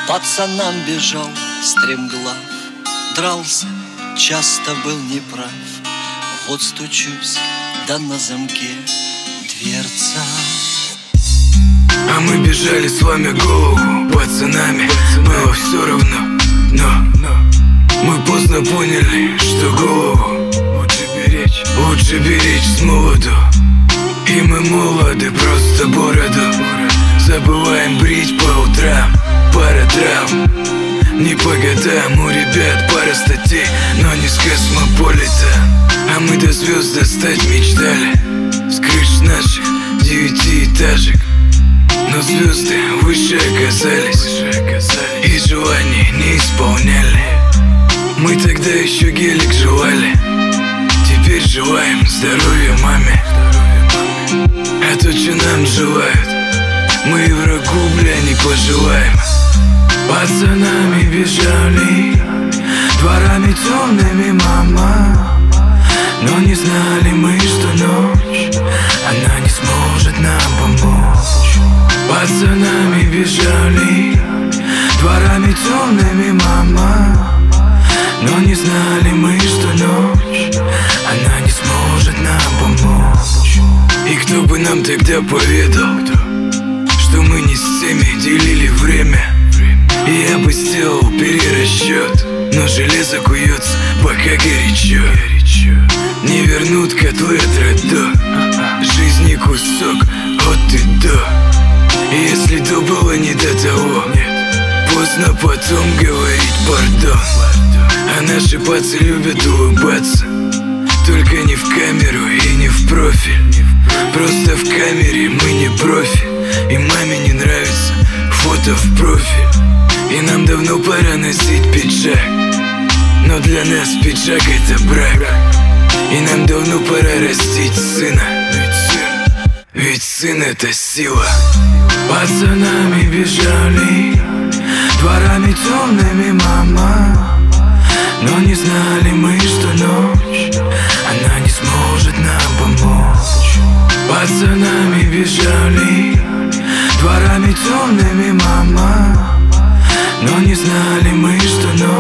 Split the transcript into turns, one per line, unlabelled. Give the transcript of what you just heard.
пацанам бежал стремглав, дрался, часто был неправ. Вот стучусь, да на замке дверца.
А мы бежали, сломя голову пацанами. Было все равно, но мы поздно поняли, что голову лучше беречь с молоду. И мы молоды, просто бороду забываем брить по утрам. Пара травм, не по годам. У ребят пара статей, но не с космополита. А мы до звезд достать мечтали с крыш наших 9-этажек. Но звезды выше оказались, и желания не исполняли. Мы тогда еще гелик жевали, теперь желаем здоровья маме. А то, что нам желают, мы и врагу, бля, не пожелаем. Пацанами бежали, дворами темными, мама. Но не знали мы, что ночь она не сможет нам помочь. Пацанами бежали, дворами темными, мама. Но не знали мы, что ночь она не сможет нам помочь. И кто бы нам тогда поведал, что мы не с теми делили время. И я бы сделал перерасчет, но железо куется, пока горячо. Не вернут котлы от роддо, жизни кусок от и до. И если то было не до того, поздно потом говорить пардон. А наши пацы любят улыбаться, только не в камеру и не в профиль. Просто в камере мы не профи, и маме не нравится фото в профиль. И нам давно пора носить пиджак, но для нас пиджак это брак. И нам давно пора растить сына, ведь сын это сила. Пацанами бежали, дворами темными, мама. Но не знали мы, что ночь она не сможет нам помочь. Пацанами бежали, дворами темными, мама. Но не знали мы, что ночь